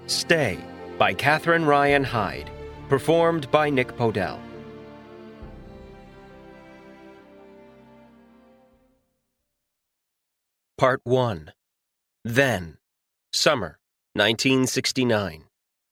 Stay by Catherine Ryan Hyde, performed by Nick Podell. Part 1. Then, Summer, 1969.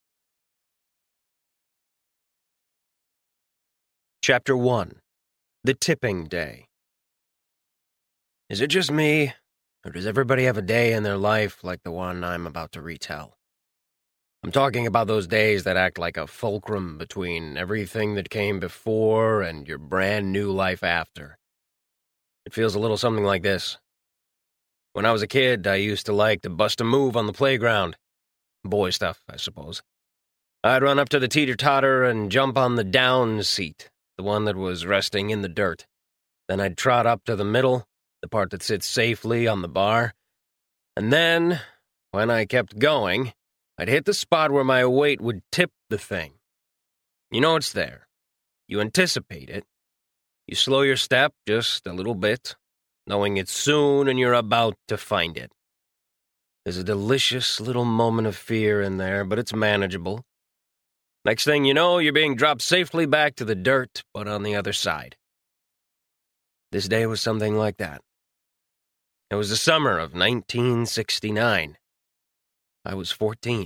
Chapter 1. The Tipping Day. Is it just me, or does everybody have a day in their life like the one I'm about to retell? I'm talking about those days that act like a fulcrum between everything that came before and your brand new life after. It feels a little something like this. When I was a kid, I used to like to bust a move on the playground. Boy stuff, I suppose. I'd run up to the teeter-totter and jump on the down seat, the one that was resting in the dirt. Then I'd trot up to the middle, the part that sits safely on the bar. And then, when I kept going, I'd hit the spot where my weight would tip the thing. You know it's there. You anticipate it. You slow your step just a little bit, knowing it's soon and you're about to find it. There's a delicious little moment of fear in there, but it's manageable. Next thing you know, you're being dropped safely back to the dirt, but on the other side. This day was something like that. It was the summer of 1969. I was 14.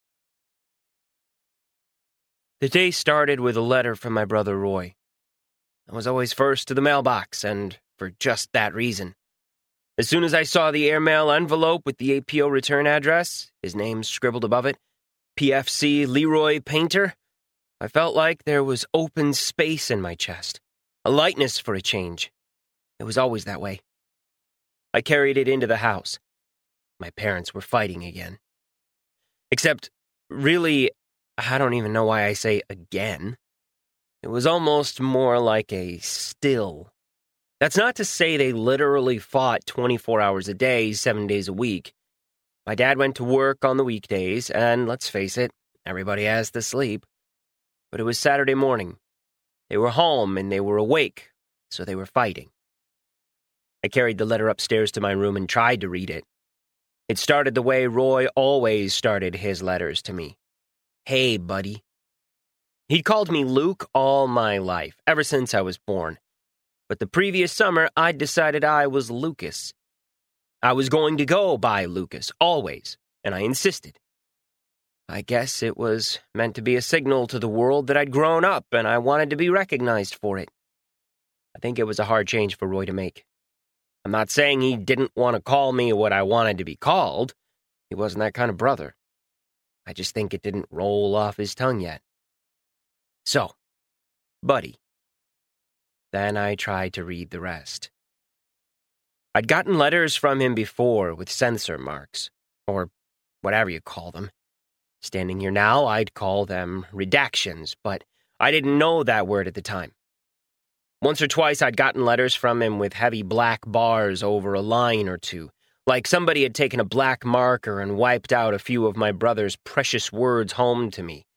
The day started with a letter from my brother Roy. I was always first to the mailbox, and for just that reason. As soon as I saw the airmail envelope with the APO return address, his name scribbled above it, PFC Leroy Painter, I felt like there was open space in my chest, a lightness for a change. It was always that way. I carried it into the house. My parents were fighting again. Except, really, I don't even know why I say again. It was almost more like a still. That's not to say they literally fought 24 hours a day, 7 days a week. My dad went to work on the weekdays, and let's face it, everybody has to sleep. But it was Saturday morning. They were home and they were awake, so they were fighting. I carried the letter upstairs to my room and tried to read it. It started the way Roy always started his letters to me. Hey, buddy. He'd called me Luke all my life, ever since I was born. But the previous summer, I'd decided I was Lucas. I was going to go by Lucas, always, and I insisted. I guess it was meant to be a signal to the world that I'd grown up and I wanted to be recognized for it. I think it was a hard change for Roy to make. I'm not saying he didn't want to call me what I wanted to be called. He wasn't that kind of brother. I just think it didn't roll off his tongue yet. So, buddy. Then I tried to read the rest. I'd gotten letters from him before with censor marks, or whatever you call them. Standing here now, I'd call them redactions, but I didn't know that word at the time. Once or twice I'd gotten letters from him with heavy black bars over a line or two, like somebody had taken a black marker and wiped out a few of my brother's precious words home to me.